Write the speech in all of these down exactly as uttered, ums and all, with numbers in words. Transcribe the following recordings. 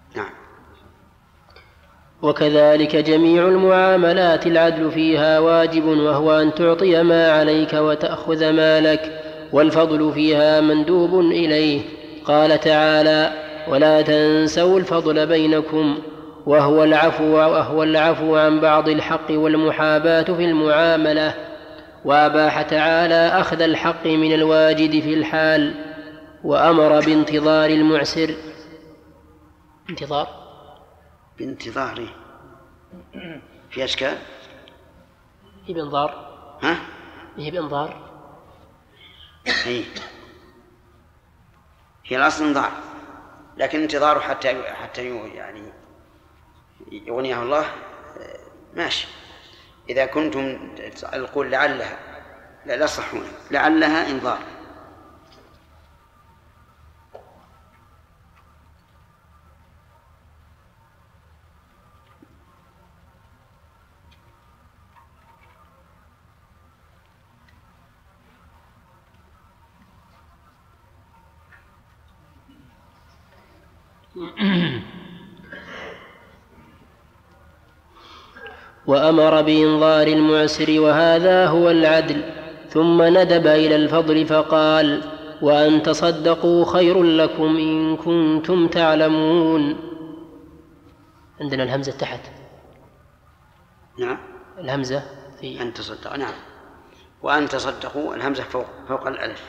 نعم. وكذلك جميع المعاملات العدل فيها واجب، وهو أن تعطي ما عليك وتأخذ ما لك، والفضل فيها مندوب إليه. قال تعالى: ولا تنسوا الفضل بينكم، وهو العفو, وهو العفو عن بعض الحق والمحاباة في المعاملة. وأباح تعالى أخذ الحق من الواجد في الحال، وأمر بانتظار المعسر. انتظار بانتظاره في أشكال. هي بانظار. ها؟ هي بانظار. هي هي الأصل انظار، لكن انتظاره حتى حتى يعني يغنيه الله ماشي. إذا كنتم القول لعلها لا لا صحون لعلها انظار. وأمر بإنظار المعسر، وهذا هو العدل. ثم ندب إلى الفضل فقال: وأن تصدقوا خير لكم إن كنتم تعلمون. عندنا الهمزة تحت. نعم، الهمزة في أن تصدقوا. نعم، وأن تصدقوا الهمزة فوق فوق الألف.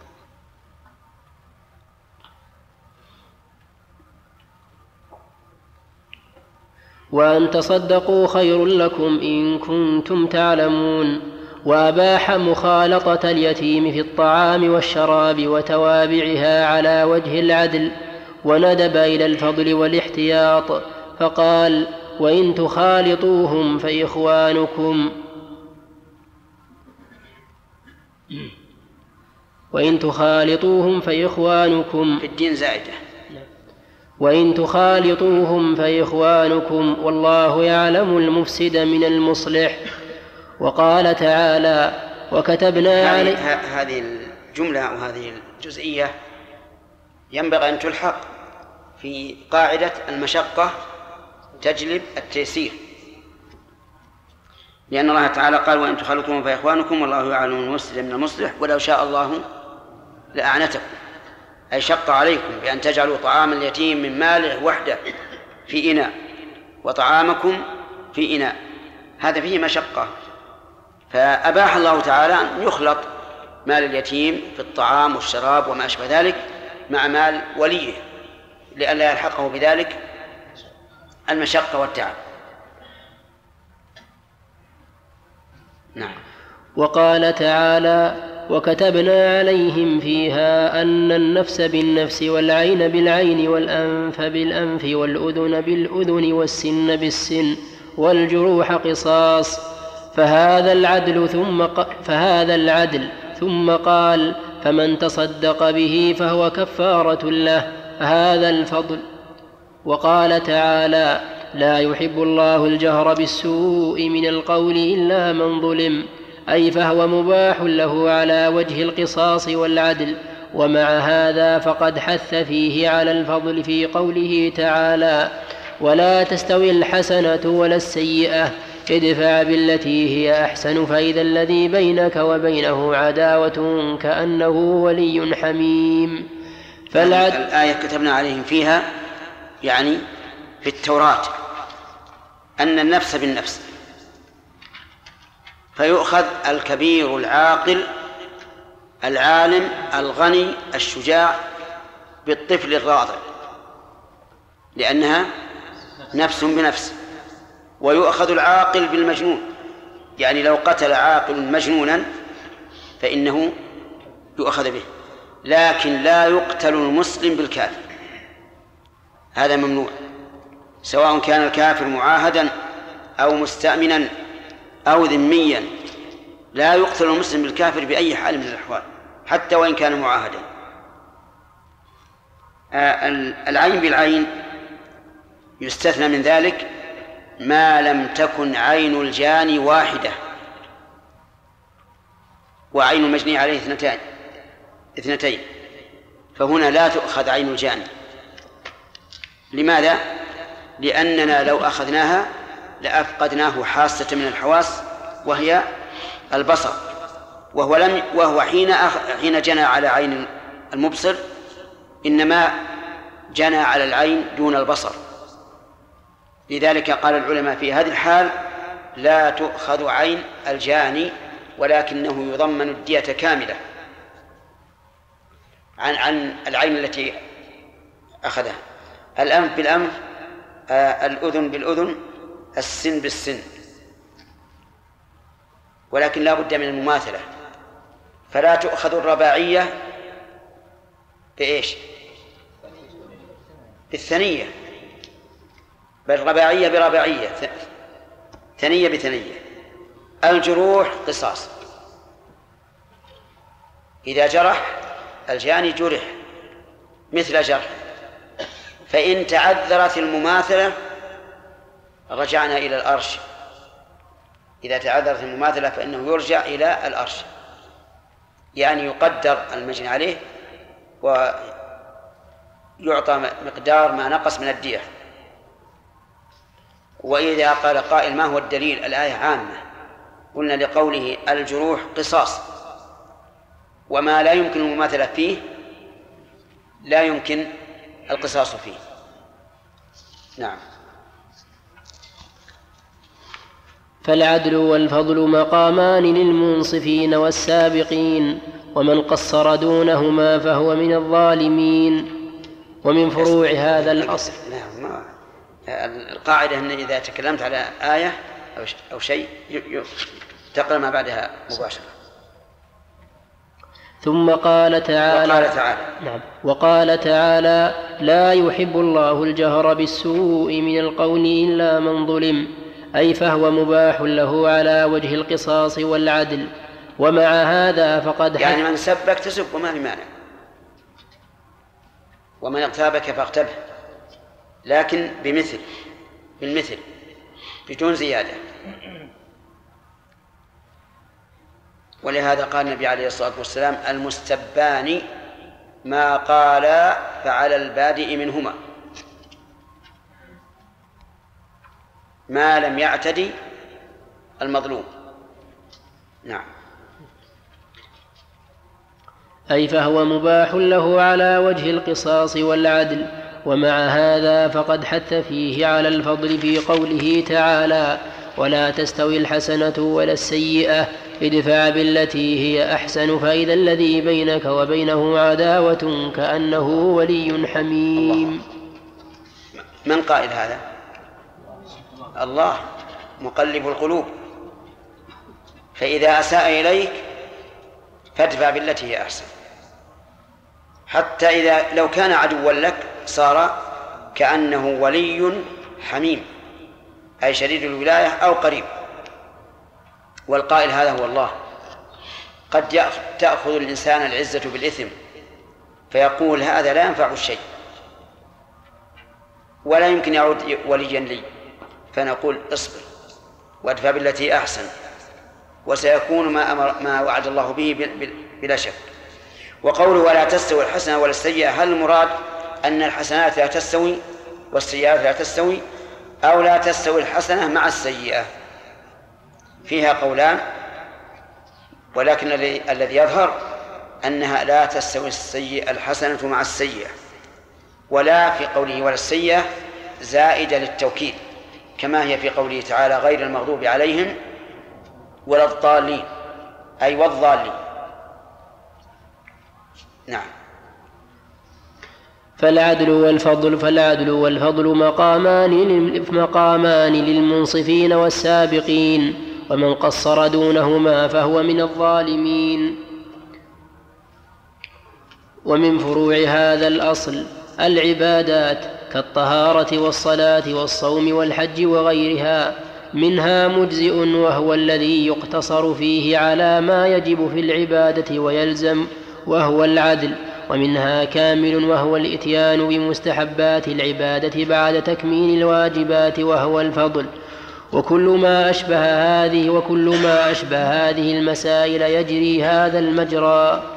وأن تصدقوا خير لكم إن كنتم تعلمون. وأباح مخالطة اليتيم في الطعام والشراب وتوابعها على وجه العدل، وندب إلى الفضل والاحتياط فقال: وإن تخالطوهم فإخوانكم وإن تخالطوهم فإخوانكم في الدين زائدة. وإن تخالطوهم فإخوانكم والله يعلم المفسد من المصلح. وقال تعالى: وكتبنا عليه. هذه الجملة أو هذه الجزئية ينبغي أن تلحق في قاعدة المشقة تجلب التيسير، لأن الله تعالى قال: وإن تخالطوهم فإخوانكم والله يعلم المفسد من المصلح ولو شاء الله لأعنتكم. أي شق عليكم بأن تجعلوا طعام اليتيم من ماله وحده في إناء وطعامكم في إناء، هذا فيه مشقة. فأباح الله تعالى أن يخلط مال اليتيم في الطعام والشراب وما أشبه ذلك مع مال وليه، لئلا يلحقه بذلك المشقة والتعب. نعم. وقال تعالى: وكتبنا عليهم فيها أن النفس بالنفس والعين بالعين والأنف بالأنف والأذن بالأذن والسن بالسن والجروح قصاص، فهذا العدل ثم فهذا العدل ثم قال: فمن تصدق به فهو كفارة له، فهذا الفضل. وقال تعالى: لا يحب الله الجهر بالسوء من القول إلا من ظلم، أي فهو مباح له على وجه القصاص والعدل. ومع هذا فقد حث فيه على الفضل في قوله تعالى: ولا تستوي الحسنة ولا السيئة ادفع بالتي هي أحسن فإذا الذي بينك وبينه عداوة كأنه ولي حميم. فالعدل الآية كتبنا عليهم فيها يعني في التوراة أن النفس بالنفس، فيؤخذ الكبير العاقل العالم الغني الشجاع بالطفل الراضع لأنها نفس بنفس، ويؤخذ العاقل بالمجنون، يعني لو قتل عاقل مجنونا فإنه يؤخذ به، لكن لا يقتل المسلم بالكافر، هذا ممنوع، سواء كان الكافر معاهدا أو مستأمنا أو ذميا، لا يقتل المسلم بالكافر بأي حال من الأحوال حتى وإن كان معاهدا. العين بالعين يستثنى من ذلك ما لم تكن عين الجاني واحدة وعين المجني عليه اثنتين اثنتين فهنا لا تؤخذ عين الجاني. لماذا؟ لأننا لو أخذناها لأفقدناه حاسة من الحواس وهي البصر، وهو لم وهو حين أخ... حين جنى على عين المبصر إنما جنى على العين دون البصر. لذلك قال العلماء في هذه الحال لا تؤخذ عين الجاني، ولكنه يضمن الدية كاملة عن عن العين التي أخذها. الأنف بالأنف، آه الأذن بالأذن، السن بالسن، ولكن لا بد من المماثلة. فلا تؤخذ الرباعية بإيش؟ بالثنية، بل رباعية برباعية، ثنية بثنية. الجروح قصاص، إذا جرح الجاني جرح مثل جرح، فإن تعذرت المماثلة رجعنا إلى الأرش. إذا تعذرت المماثلة فإنه يرجع إلى الأرش، يعني يقدر المجني عليه ويعطى مقدار ما نقص من الدية. وإذا قال قائل ما هو الدليل؟ الآية عامة، قلنا لقوله الجروح قصاص، وما لا يمكن المماثلة فيه لا يمكن القصاص فيه. نعم. فالعدل والفضل مقامان للمنصفين والسابقين، ومن قصر دونهما فهو من الظالمين. ومن فروع هذا الأصل نعم. القاعدة أن إذا تكلمت على آية أو شيء تقرأ ما بعدها مباشرة. ثم قال تعالى, وقال تعالى نعم وقال تعالى لا يحب الله الجهر بالسوء من القول إلا من ظلم، أي فهو مباح له على وجه القصاص والعدل. ومع هذا فقد يعني من سبك تسب وما في مانع، ومن اغتابك فاغتبه، لكن بمثل بالمثل بدون زيادة. ولهذا قال النبي عليه الصلاة والسلام المستبان ما قال فعلى البادئ منهما ما لم يعتدي المظلوم. نعم. أي فهو مباح له على وجه القصاص والعدل. ومع هذا فقد حث فيه على الفضل في قوله تعالى ولا تستوي الحسنة ولا السيئة ادفع بالتي هي أحسن فإذا الذي بينك وبينه عداوة كأنه ولي حميم. من قائل هذا؟ الله مقلب القلوب. فإذا أساء إليك فادفع بالتي هي أحسن، حتى إذا لو كان عدوا لك صار كأنه ولي حميم، أي شديد الولاية أو قريب. والقائل هذا هو الله. قد تأخذ الإنسان العزة بالإثم فيقول هذا لا ينفع الشيء ولا يمكن يعود وليا لي، فنقول اصبر وادفع بالتي أحسن وسيكون ما, أمر ما وعد الله به بلا شك. وقوله ولا تستوي الحسنة ولا السيئة، هل المراد أن الحسنات لا تستوي والسيئات لا تستوي، أو لا تستوي الحسنة مع السيئة؟ فيها قولان، ولكن الذي يظهر أنها لا تستوي السيئة الحسنة مع السيئة. ولا في قوله ولا السيئة زائدة للتوكيد، كما هي في قوله تعالى غير المغضوب عليهم ولا الضالين، أي والضالين. نعم. فالعدل والفضل فالعدل والفضل مقامان مقامان للمنصفين والسابقين، ومن قصر دونهما فهو من الظالمين. ومن فروع هذا الأصل العبادات كالطهارة والصلاة والصوم والحج وغيرها، منها مجزئ وهو الذي يقتصر فيه على ما يجب في العبادة ويلزم وهو العدل، ومنها كامل وهو الإتيان بمستحبات العبادة بعد تكميل الواجبات وهو الفضل. وكل ما أشبه هذه وكل ما أشبه هذه المسائل يجري هذا المجرى